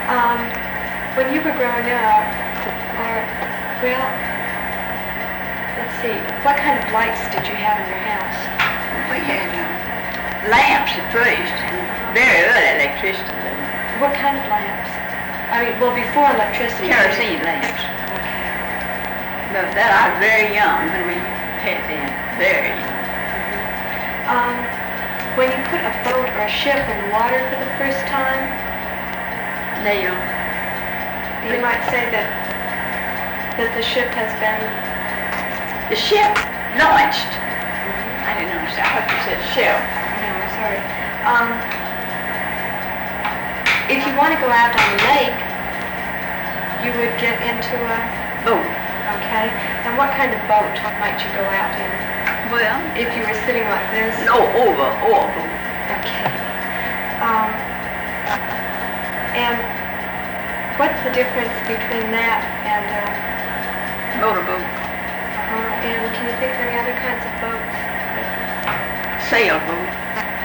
Um, when you were growing up, or, well, let's see, what kind of lights did you have in your house? We had lamps at first, and very early electricity. What kind of lamps? I mean, well, before electricity. Kerosene lamps. Okay. But that I was very young when we had them. Very young. When you put a boat or a ship in the water for the first time, you might say that the ship has been... The ship launched. I didn't understand what you said, ship. No, I'm sorry. If you want to go out on the lake, you would get into a boat. Okay. And what kind of boat might you go out in? Well, if you were sitting like this? No, over boat. Okay. And what's the difference between that and motorboat? And can you think of any other kinds of boats? Sailboat.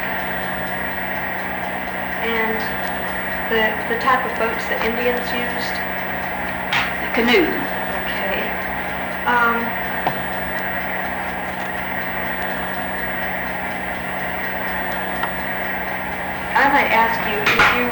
And the type of boats that Indians used? The canoe. Okay. I might ask you if you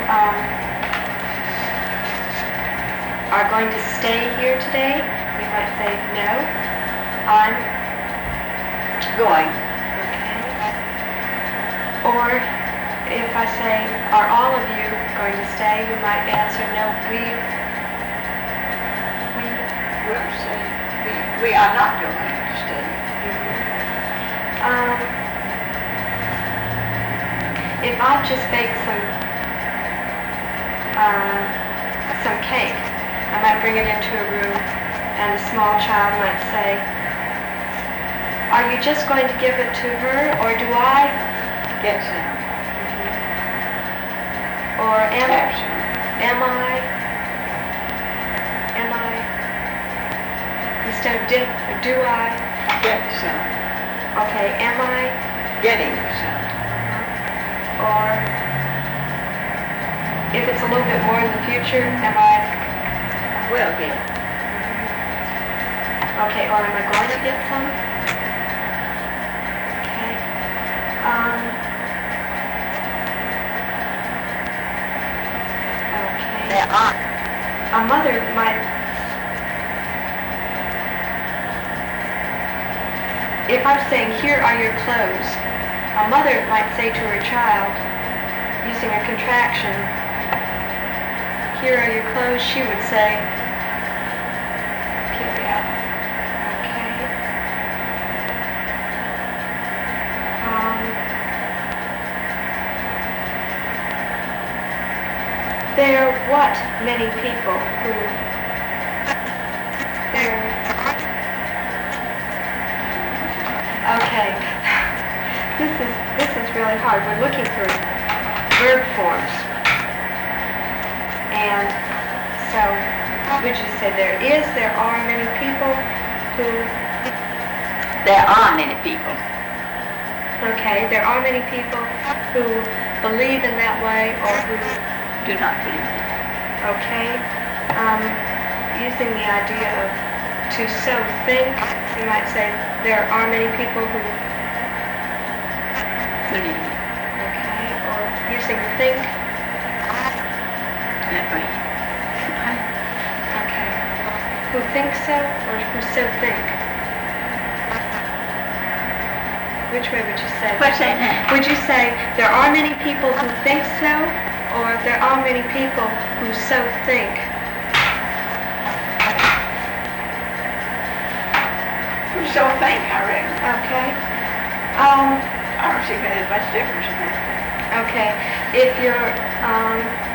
are going to stay here today. You might say no. I'm going. Okay. Or if I say, are all of you going to stay? You might answer no. We'll say we are not going to stay. If I just baked some cake, I might bring it into a room and a small child might say, are you just going to give it to her or do I get some? Or am I instead of do I get some? Okay, am I getting some? Or if it's a little bit more in the future, am I will get? Okay, or am I going to get some? Okay. Okay. There are. A mother might, if I'm saying, here are your clothes, a mother might say to her child, using a contraction, here are your clothes, she would say, okay. There are what many people who, okay. This is really hard. We're looking for verb forms. And so, would you say there are many people who... There are many people. Okay, there are many people who believe in that way or who do not believe it. Okay. Using the idea of to so think, you might say there are many people who believe it. Okay, or using think. That way. Okay. Who think so or who so think? Which way would you say? What's that? Would you say there are many people who think so or there are many people who so think? Who so think, I reckon. Okay. I don't see there's much difference in that. Okay. If you're